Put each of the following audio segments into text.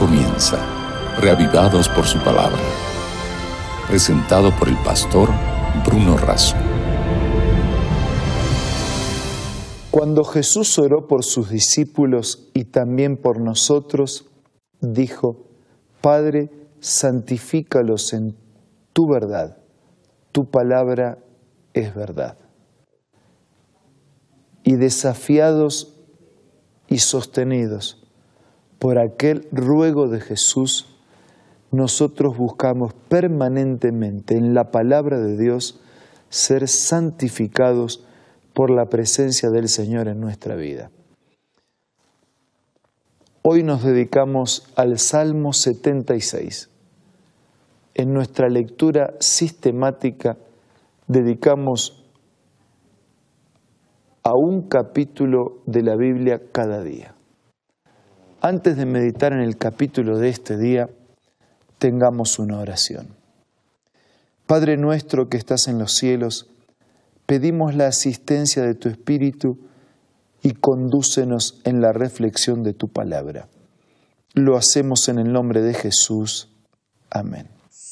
comienza, reavivados por su palabra. Presentado por el pastor Bruno Razo. Cuando Jesús oró por sus discípulos y también por nosotros, dijo: Padre, santifícalos en tu verdad. Tu palabra es verdad. Y desafiados y sostenidos por aquel ruego de Jesús, nosotros buscamos permanentemente en la palabra de Dios ser santificados por la presencia del Señor en nuestra vida. Hoy nos dedicamos al Salmo 76. En nuestra lectura sistemática dedicamos a un capítulo de la Biblia cada día. Antes de meditar en el capítulo de este día, tengamos una oración. Padre nuestro que estás en los cielos, pedimos la asistencia de tu Espíritu y condúcenos en la reflexión de tu palabra. Lo hacemos en el nombre de Jesús. Amén.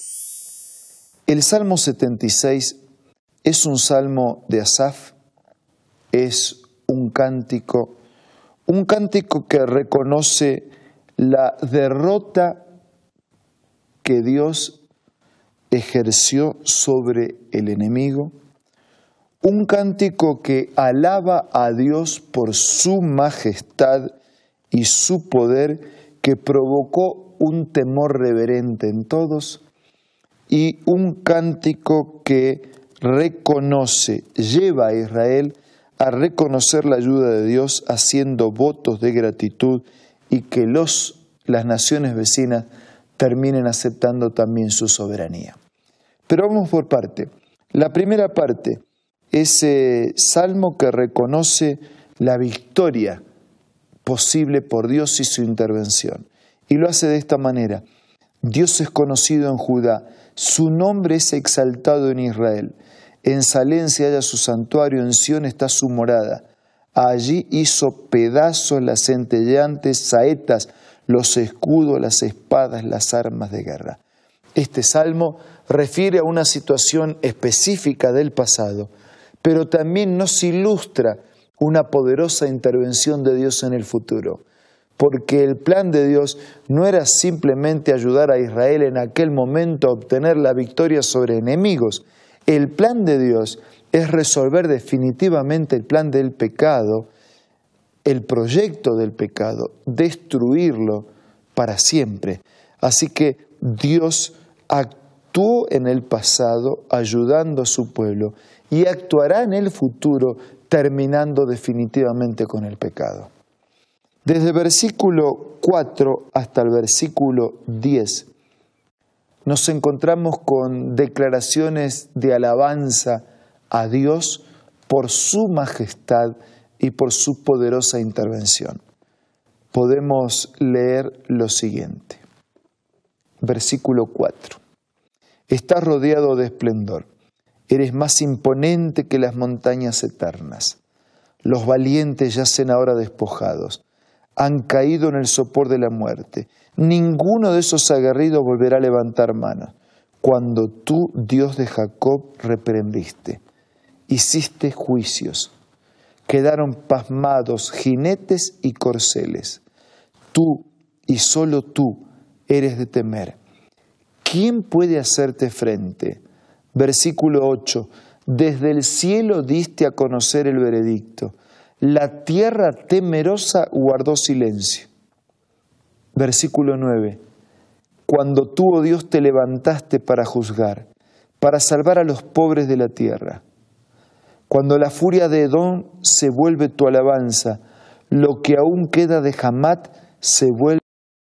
El Salmo 76 es un salmo de Asaf, es un cántico que reconoce la derrota que Dios ejerció sobre el enemigo, un cántico que alaba a Dios por su majestad y su poder, que provocó un temor reverente en todos, y un cántico que reconoce, lleva a Israel a reconocer la ayuda de Dios haciendo votos de gratitud y que las naciones vecinas terminen aceptando también su soberanía. Pero vamos por parte. La primera parte, ese salmo que reconoce la victoria posible por Dios y su intervención. Y lo hace de esta manera: Dios es conocido en Judá, su nombre es exaltado en Israel. En Salem se halla su santuario, en Sión está su morada. Allí hizo pedazos las centelleantes saetas, los escudos, las espadas, las armas de guerra. Este salmo refiere a una situación específica del pasado, pero también nos ilustra una poderosa intervención de Dios en el futuro. Porque el plan de Dios no era simplemente ayudar a Israel en aquel momento a obtener la victoria sobre enemigos. El plan de Dios es resolver definitivamente el plan del pecado, el proyecto del pecado, destruirlo para siempre. Así que Dios actuó en el pasado ayudando a su pueblo y actuará en el futuro terminando definitivamente con el pecado. Desde el versículo 4 hasta el versículo 10 nos encontramos con declaraciones de alabanza a Dios por su majestad y por su poderosa intervención. Podemos leer lo siguiente. Versículo 4. Estás rodeado de esplendor. Eres más imponente que las montañas eternas. Los valientes yacen ahora despojados. Han caído en el sopor de la muerte. Ninguno de esos aguerridos volverá a levantar mano. Cuando tú, Dios de Jacob, reprendiste, hiciste juicios. Quedaron pasmados jinetes y corceles. Tú y solo tú eres de temer. ¿Quién puede hacerte frente? Versículo 8. Desde el cielo diste a conocer el veredicto. La tierra temerosa guardó silencio. Versículo 9. Cuando tú, oh Dios, te levantaste para juzgar, para salvar a los pobres de la tierra. Cuando la furia de Edom se vuelve tu alabanza, lo que aún queda de Hamat se vuelve.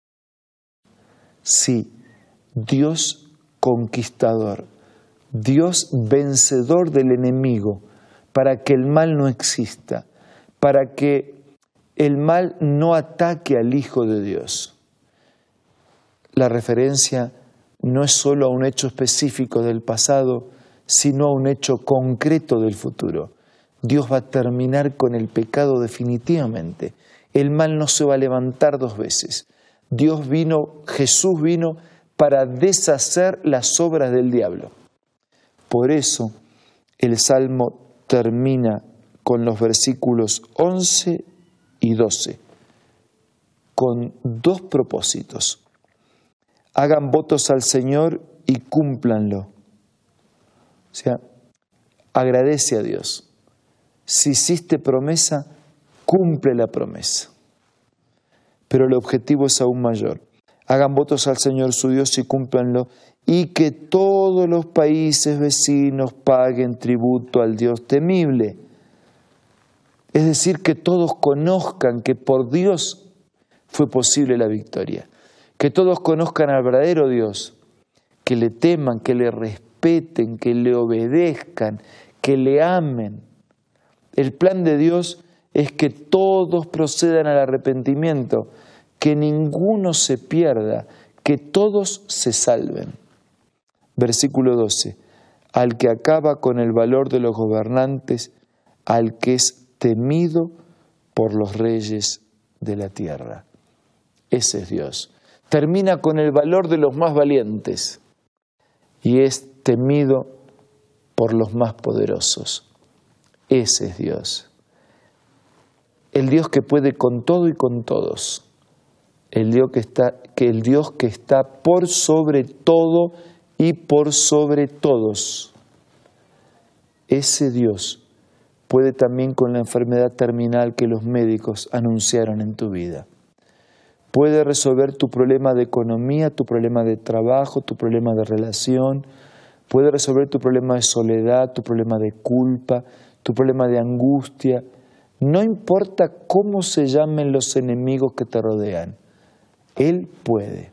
Sí, Dios conquistador, Dios vencedor del enemigo, para que el mal no exista, para que el mal no ataque al Hijo de Dios. La referencia no es solo a un hecho específico del pasado, sino a un hecho concreto del futuro. Dios va a terminar con el pecado definitivamente. El mal no se va a levantar dos veces. Jesús vino para deshacer las obras del diablo. Por eso el Salmo termina con los versículos 11 y 12, con dos propósitos. Hagan votos al Señor y cúmplanlo. O sea, agradece a Dios. Si hiciste promesa, cumple la promesa. Pero el objetivo es aún mayor. Hagan votos al Señor su Dios y cúmplanlo, y que todos los países vecinos paguen tributo al Dios temible. Es decir, que todos conozcan que por Dios fue posible la victoria. Que todos conozcan al verdadero Dios, que le teman, que le respeten, que le obedezcan, que le amen. El plan de Dios es que todos procedan al arrepentimiento, que ninguno se pierda, que todos se salven. Versículo 12. Al que acaba con el valor de los gobernantes, al que es temido por los reyes de la tierra. Ese es Dios. Termina con el valor de los más valientes y es temido por los más poderosos. Ese es Dios. El Dios que puede con todo y con todos. El Dios que está por sobre todo y por sobre todos. Ese Dios puede también con la enfermedad terminal que los médicos anunciaron en tu vida. Puede resolver tu problema de economía, tu problema de trabajo, tu problema de relación. Puede resolver tu problema de soledad, tu problema de culpa, tu problema de angustia. No importa cómo se llamen los enemigos que te rodean. Él puede.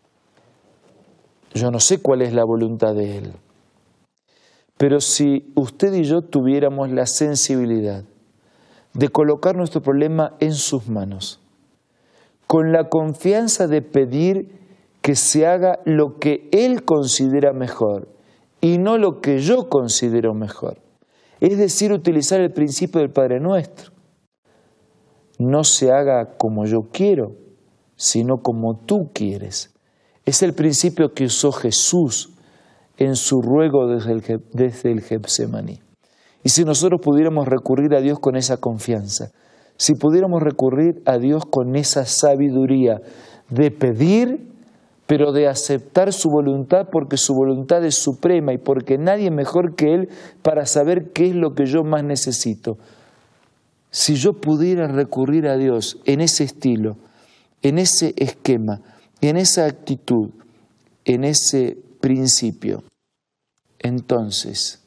Yo no sé cuál es la voluntad de Él. Pero si usted y yo tuviéramos la sensibilidad de colocar nuestro problema en sus manos, con la confianza de pedir que se haga lo que Él considera mejor y no lo que yo considero mejor. Es decir, utilizar el principio del Padre Nuestro. No se haga como yo quiero, sino como tú quieres. Es el principio que usó Jesús en su ruego desde el Getsemaní. Y si nosotros pudiéramos recurrir a Dios con esa confianza, si pudiéramos recurrir a Dios con esa sabiduría de pedir, pero de aceptar su voluntad porque su voluntad es suprema y porque nadie mejor que Él para saber qué es lo que yo más necesito. Si yo pudiera recurrir a Dios en ese estilo, en ese esquema, en esa actitud, en ese principio, entonces,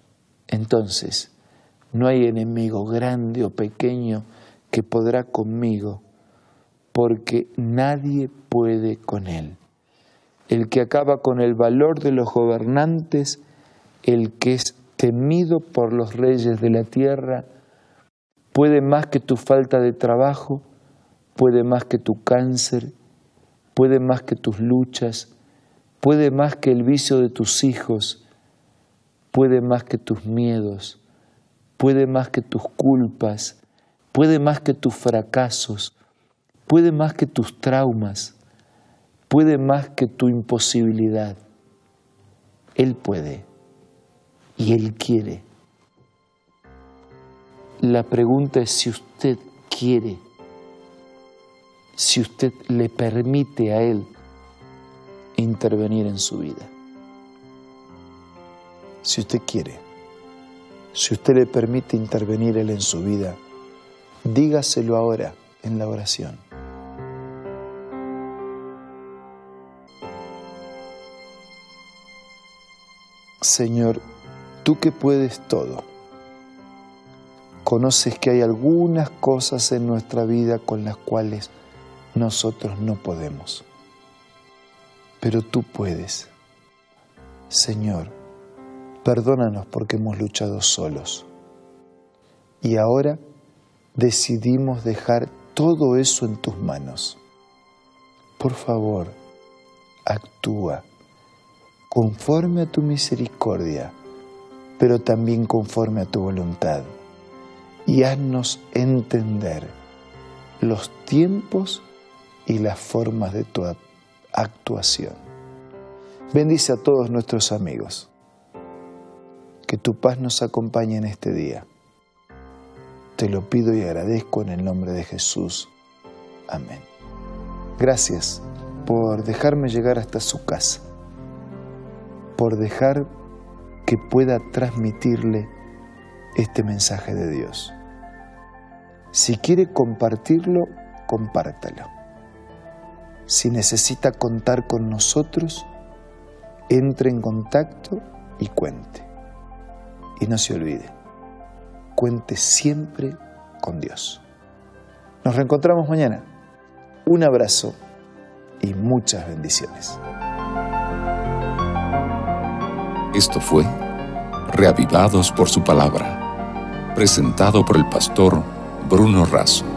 no hay enemigo grande o pequeño que podrá conmigo, porque nadie puede con Él. El que acaba con el valor de los gobernantes, el que es temido por los reyes de la tierra, puede más que tu falta de trabajo, puede más que tu cáncer, puede más que tus luchas, puede más que el vicio de tus hijos, puede más que tus miedos, puede más que tus culpas, puede más que tus fracasos, puede más que tus traumas, puede más que tu imposibilidad. Él puede y Él quiere. La pregunta es si usted quiere, si usted le permite a Él intervenir en su vida. Si usted quiere, si usted le permite intervenir Él en su vida, dígaselo ahora en la oración. Señor, tú que puedes todo, conoces que hay algunas cosas en nuestra vida con las cuales nosotros no podemos. Pero tú puedes. Señor, perdónanos porque hemos luchado solos. Y ahora decidimos dejar todo eso en tus manos. Por favor, actúa conforme a tu misericordia, pero también conforme a tu voluntad. Y haznos entender los tiempos y las formas de tu actuación. Bendice a todos nuestros amigos. Que tu paz nos acompañe en este día. Te lo pido y agradezco en el nombre de Jesús. Amén. Gracias por dejarme llegar hasta su casa, por dejar que pueda transmitirle este mensaje de Dios. Si quiere compartirlo, compártalo. Si necesita contar con nosotros, entre en contacto y cuente. Y no se olvide, cuente siempre con Dios. Nos reencontramos mañana. Un abrazo y muchas bendiciones. Esto fue Reavivados por su palabra, presentado por el pastor Bruno Razo.